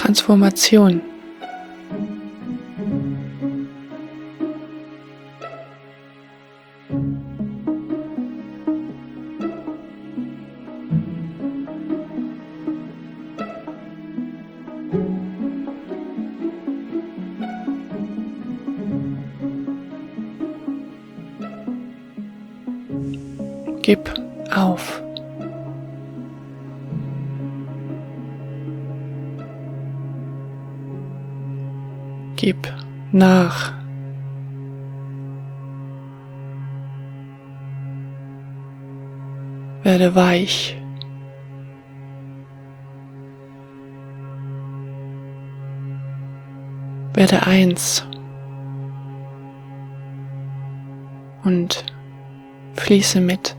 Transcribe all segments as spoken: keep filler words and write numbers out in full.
Transformation. Gib auf. Gib nach. Werde weich. Werde eins und fließe mit.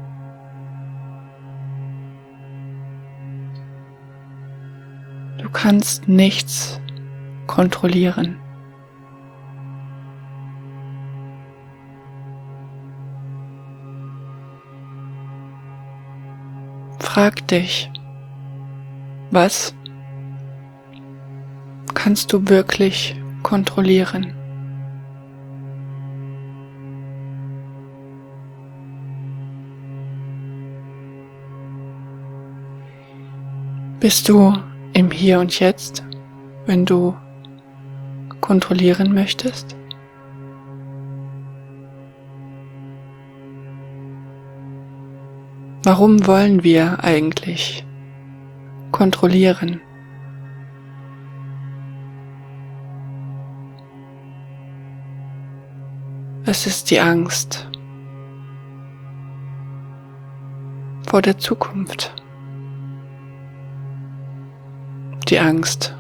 Du kannst nichts kontrollieren. Frag dich, was kannst du wirklich kontrollieren? Bist du im Hier und Jetzt, wenn du kontrollieren möchtest? Warum wollen wir eigentlich kontrollieren? Es ist die Angst vor der Zukunft. Die Angst,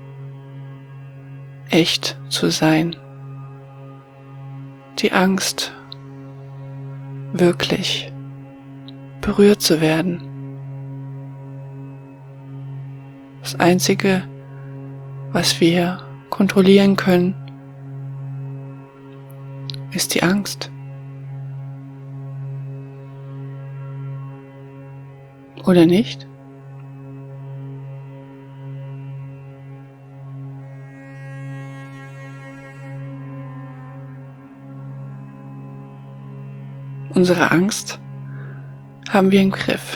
echt zu sein. Die Angst, wirklich berührt zu werden. Das Einzige, was wir kontrollieren können, ist die Angst. Oder nicht? Unsere Angst haben wir im Griff.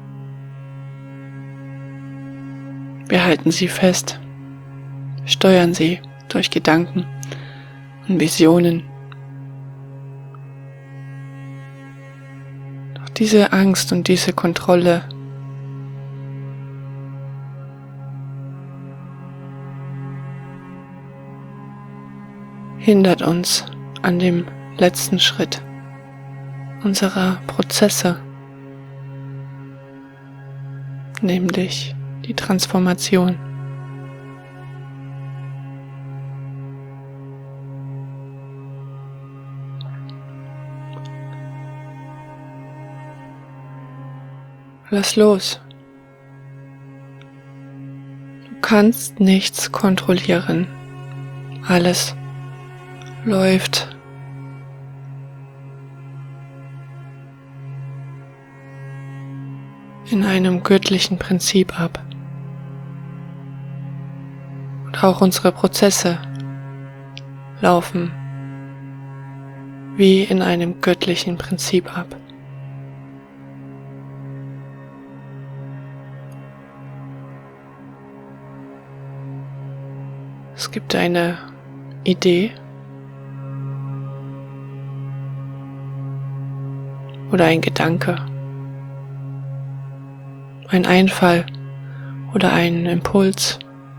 Wir halten sie fest, steuern sie durch Gedanken und Visionen. Doch diese Angst und diese Kontrolle hindert uns an dem letzten Schritt unserer Prozesse, nämlich die Transformation. Lass los. Du kannst nichts kontrollieren. Alles läuft in einem göttlichen Prinzip ab. Und auch unsere Prozesse laufen wie in einem göttlichen Prinzip ab. Es gibt eine Idee oder ein Gedanke, ein Einfall oder ein Impuls.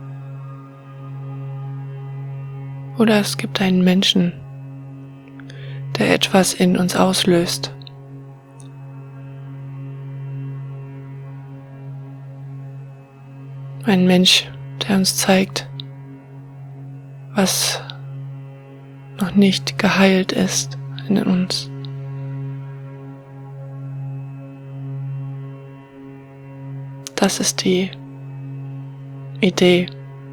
Oder es gibt einen Menschen, der etwas in uns auslöst. Ein Mensch, der uns zeigt, was noch nicht geheilt ist in uns. Das ist die Idee,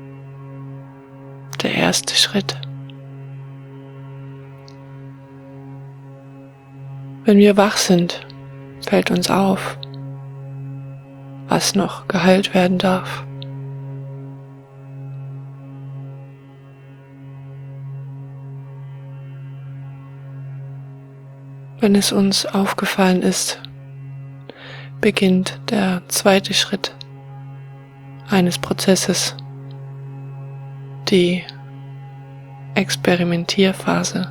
der erste Schritt. Wenn wir wach sind, fällt uns auf, was noch geheilt werden darf. Wenn es uns aufgefallen ist, beginnt der zweite Schritt eines Prozesses, die Experimentierphase.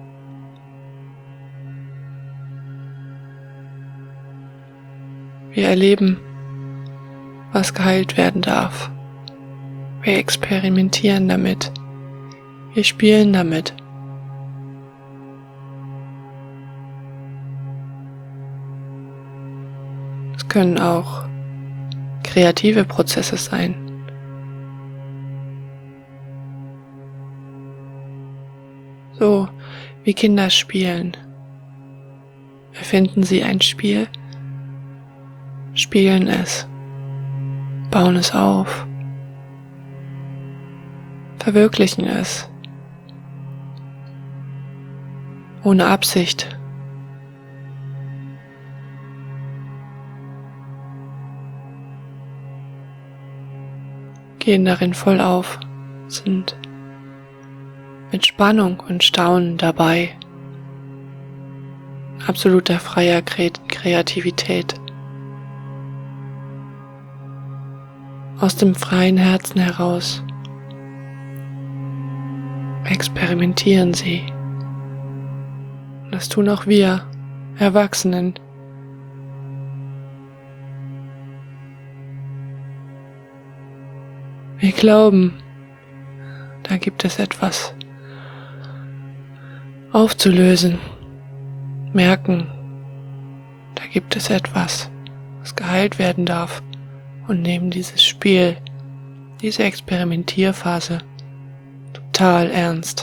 Wir erleben, was geheilt werden darf. Wir experimentieren damit. Wir spielen damit. Es können auch kreative Prozesse sein. So wie Kinder spielen. Erfinden sie ein Spiel, spielen es, bauen es auf, verwirklichen es, ohne Absicht. Gehen darin voll auf, sind mit Spannung und Staunen dabei, absoluter freier Kreativität, aus dem freien Herzen heraus experimentieren sie. Und das tun auch wir, Erwachsenen. Wir glauben, da gibt es etwas aufzulösen, merken, da gibt es etwas, was geheilt werden darf, und nehmen dieses Spiel, diese Experimentierphase total ernst.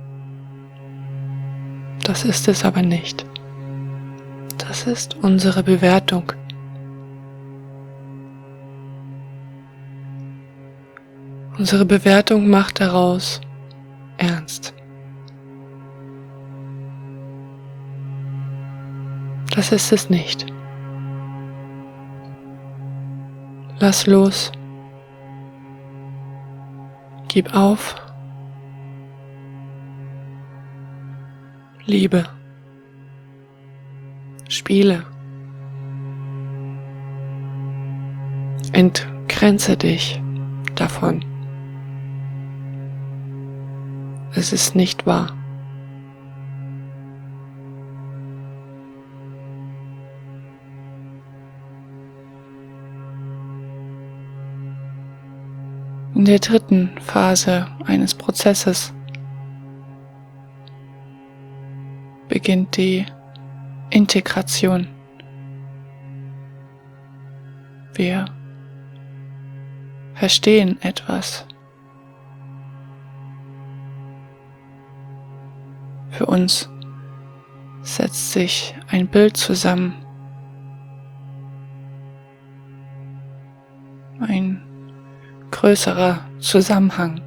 Das ist es aber nicht. Das ist unsere Bewertung. Unsere Bewertung macht daraus ernst. Das ist es nicht. Lass los. Gib auf. Liebe. Spiele. Entgrenze dich davon. Es ist nicht wahr. In der dritten Phase eines Prozesses beginnt die Integration. Wir verstehen etwas. Für uns setzt sich ein Bild zusammen. Ein größerer Zusammenhang.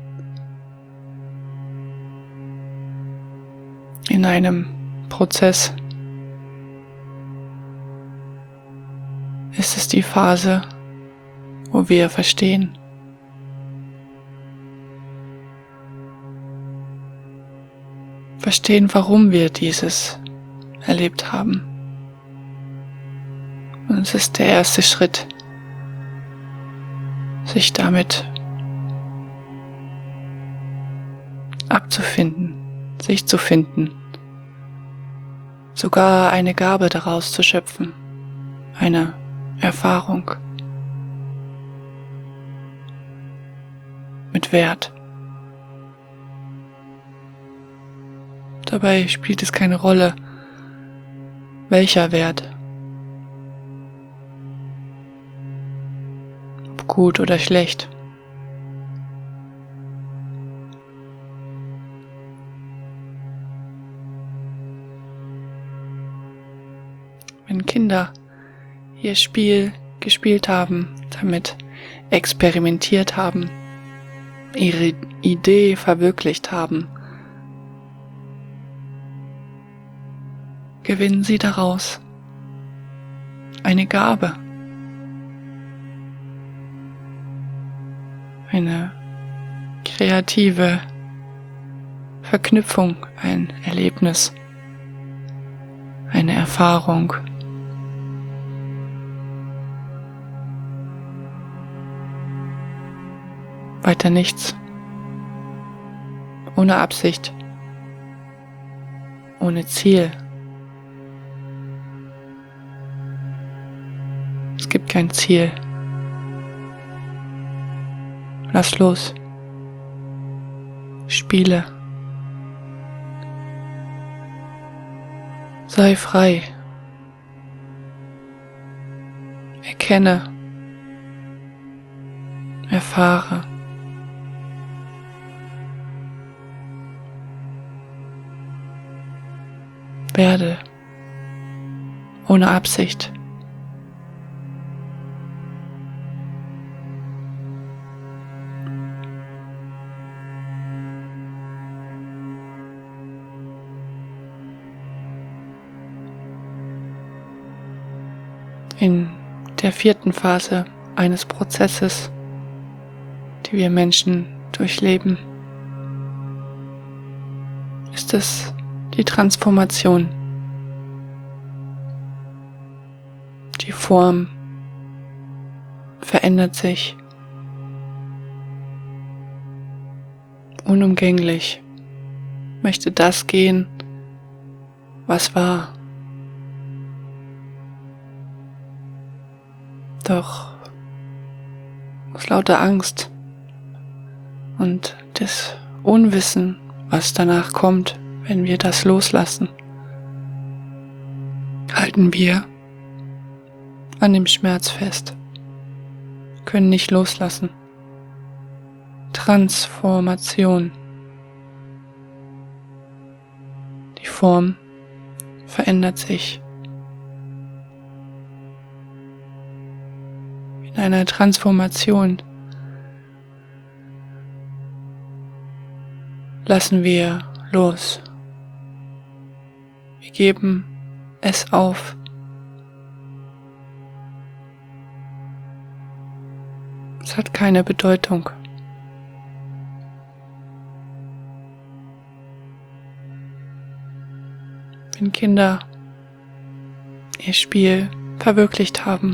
In einem Prozess ist es die Phase, wo wir verstehen. Verstehen, warum wir dieses erlebt haben. Und es ist der erste Schritt, sich damit abzufinden, sich zu finden, sogar eine Gabe daraus zu schöpfen, eine Erfahrung mit Wert. Dabei spielt es keine Rolle, welcher Wert, ob gut oder schlecht. Wenn Kinder ihr Spiel gespielt haben, damit experimentiert haben, ihre Idee verwirklicht haben, gewinnen sie daraus eine Gabe, eine kreative Verknüpfung, ein Erlebnis, eine Erfahrung. Weiter nichts. Ohne Absicht. Ohne Ziel. Es gibt kein Ziel. Lass los. Spiele. Sei frei. Erkenne. Erfahre. Werde. Ohne Absicht. In der vierten Phase eines Prozesses, die wir Menschen durchleben, ist es die Transformation. Die Form verändert sich unumgänglich, möchte das gehen, was war. Doch aus lauter Angst und des Unwissen, was danach kommt, wenn wir das loslassen, halten wir an dem Schmerz fest, können nicht loslassen. Transformation. Die Form verändert sich. In einer Transformation lassen wir los. Wir geben es auf. Es hat keine Bedeutung. Wenn Kinder ihr Spiel verwirklicht haben,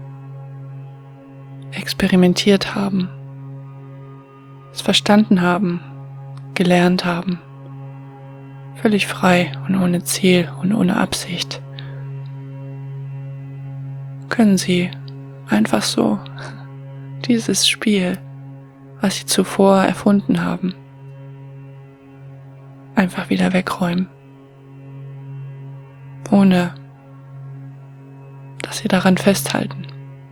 experimentiert haben, es verstanden haben, gelernt haben, völlig frei und ohne Ziel und ohne Absicht, können sie einfach so dieses Spiel, was sie zuvor erfunden haben, einfach wieder wegräumen, ohne dass sie daran festhalten.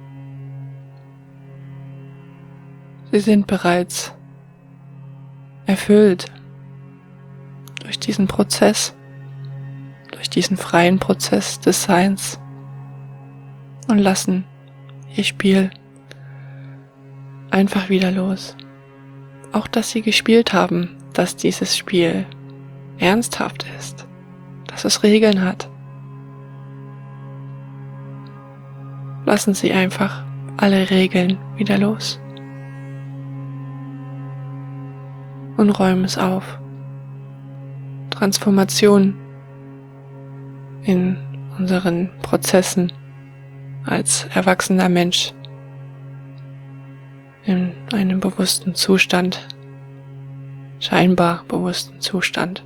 Sie sind bereits erfüllt durch diesen Prozess, durch diesen freien Prozess des Seins und lassen ihr Spiel einfach wieder los. Auch dass sie gespielt haben, dass dieses Spiel ernsthaft ist, dass es Regeln hat. Lassen Sie einfach alle Regeln wieder los und räumen es auf. Transformation in unseren Prozessen als erwachsener Mensch in einem bewussten Zustand, scheinbar bewussten Zustand,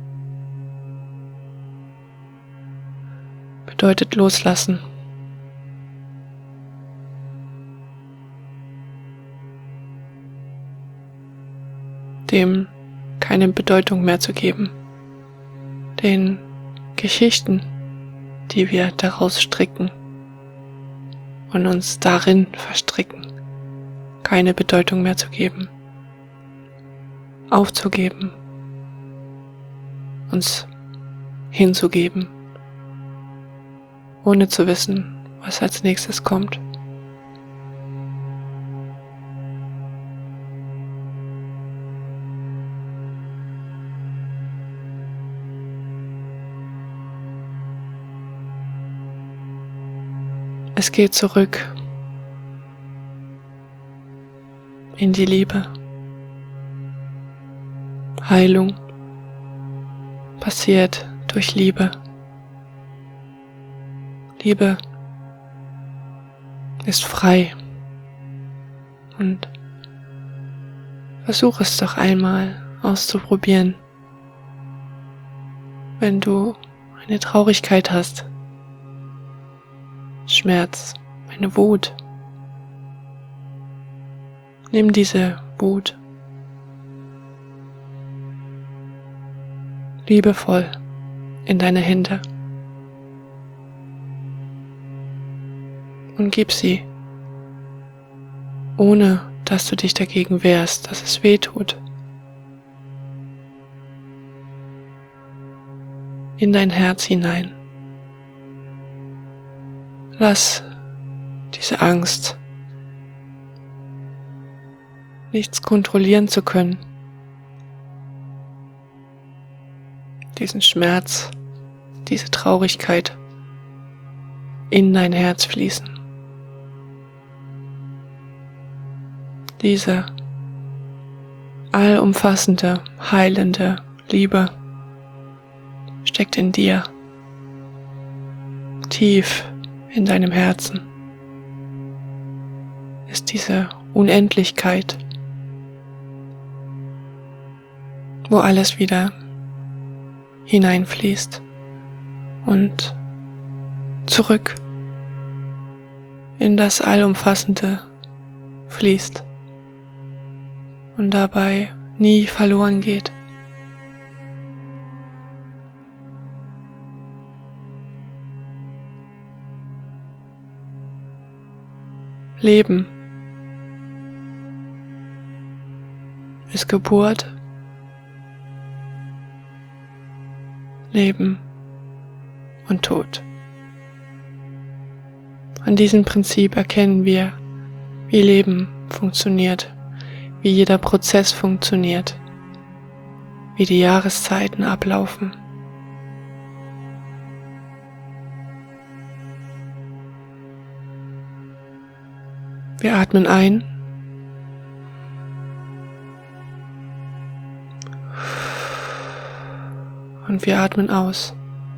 bedeutet loslassen. Dem keine Bedeutung mehr zu geben, den Geschichten, die wir daraus stricken und uns darin verstricken, keine Bedeutung mehr zu geben, aufzugeben, uns hinzugeben, ohne zu wissen, was als nächstes kommt. Es geht zurück in die Liebe. Heilung passiert durch Liebe. Liebe ist frei. Und versuch es doch einmal auszuprobieren. Wenn du eine Traurigkeit hast, Schmerz, eine Wut, nimm diese Wut liebevoll in deine Hände und gib sie, ohne dass du dich dagegen wehrst, dass es weh tut, in dein Herz hinein. Lass diese Angst, nichts kontrollieren zu können, diesen Schmerz, diese Traurigkeit in dein Herz fließen. Diese allumfassende, heilende Liebe steckt in dir, tief in deinem Herzen ist diese Unendlichkeit, wo alles wieder hineinfließt und zurück in das Allumfassende fließt und dabei nie verloren geht. Leben ist Geburt, Leben und Tod. An diesem Prinzip erkennen wir, wie Leben funktioniert, wie jeder Prozess funktioniert, wie die Jahreszeiten ablaufen. Wir atmen ein und wir atmen aus.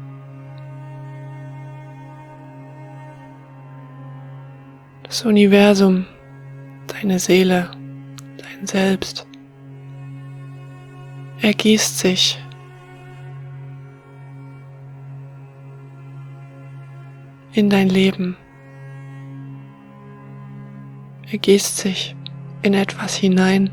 Das Universum, deine Seele, dein Selbst ergießt sich in dein Leben, ergießt sich in etwas hinein.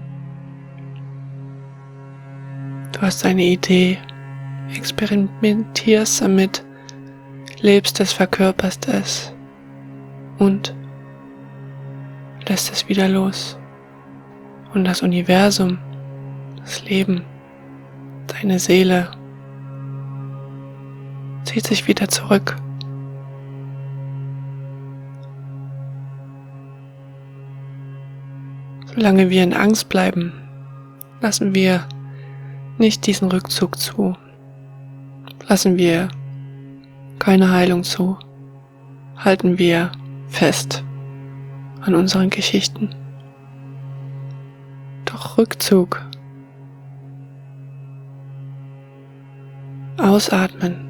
Du hast eine Idee, experimentierst damit, lebst es, verkörperst es und lässt es wieder los. Und das Universum, das Leben, deine Seele zieht sich wieder zurück. Solange wir in Angst bleiben, lassen wir nicht diesen Rückzug zu. Lassen wir keine Heilung zu. Halten wir fest an unseren Geschichten. Doch Rückzug, ausatmen,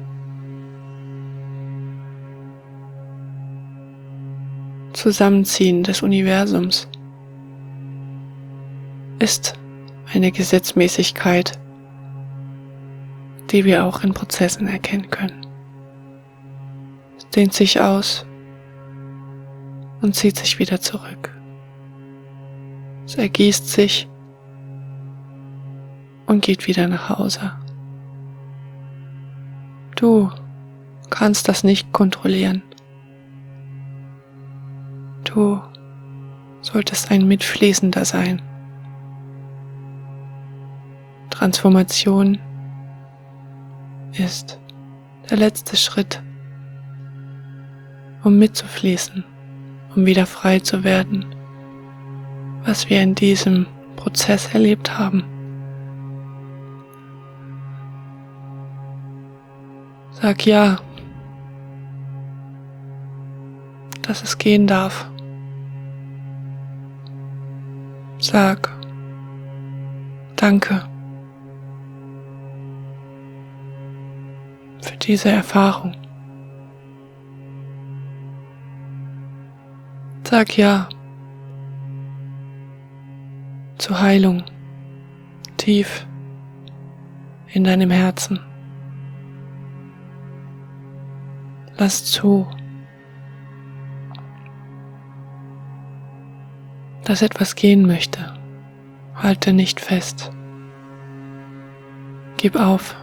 Zusammenziehen des Universums ist eine Gesetzmäßigkeit, die wir auch in Prozessen erkennen können. Es dehnt sich aus und zieht sich wieder zurück. Es ergießt sich und geht wieder nach Hause. Du kannst das nicht kontrollieren. Du solltest ein Mitfließender sein. Transformation ist der letzte Schritt, um mitzufließen, um wieder frei zu werden, was wir in diesem Prozess erlebt haben. Sag ja, dass es gehen darf. Sag Danke für diese Erfahrung. Sag ja zur Heilung tief in deinem Herzen. Lass zu, dass etwas gehen möchte. Halte nicht fest. Gib auf.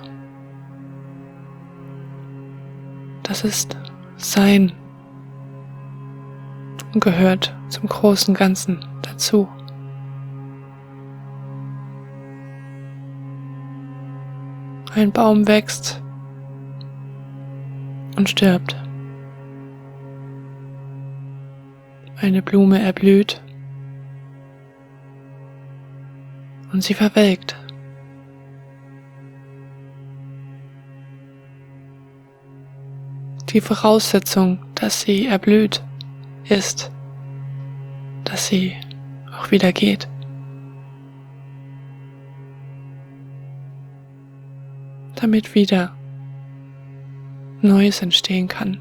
Das ist Sein und gehört zum großen Ganzen dazu. Ein Baum wächst und stirbt. Eine Blume erblüht und sie verwelkt. Die Voraussetzung, dass sie erblüht, ist, dass sie auch wieder geht. Damit wieder Neues entstehen kann.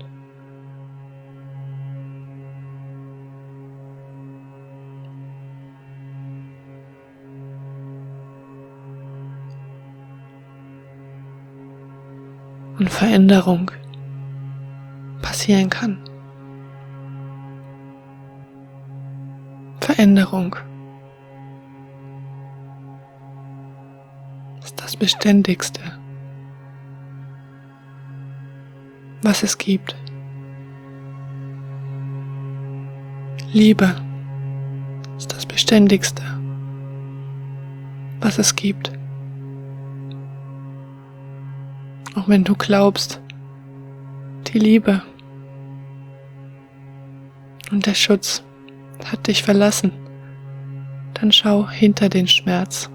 Und Veränderung passieren kann. Veränderung ist das Beständigste, was es gibt. Liebe ist das Beständigste, was es gibt. Auch wenn du glaubst, die Liebe und der Schutz hat dich verlassen, dann schau hinter den Schmerz.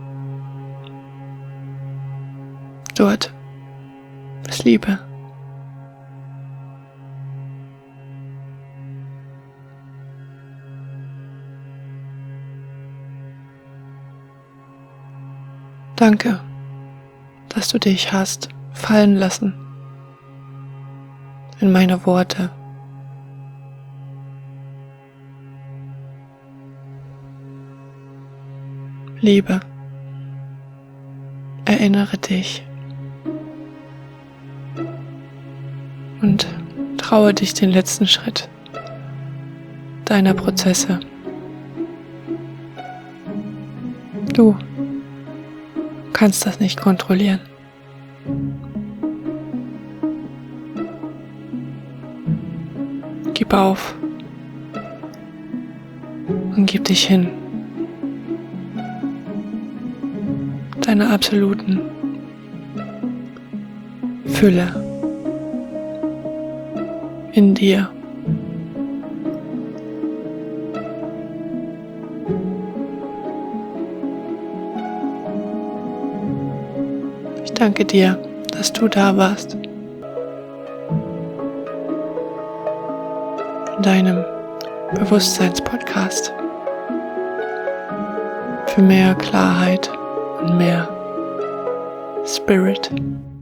Dort ist Liebe. Danke, dass du dich hast fallen lassen in meine Worte. Liebe, erinnere dich und traue dich den letzten Schritt deiner Prozesse. Du kannst das nicht kontrollieren. Gib auf und gib dich hin deiner absoluten Fülle in dir. Ich danke dir, dass du da warst. In deinem Bewusstseinspodcast für mehr Klarheit und mehr Spirit.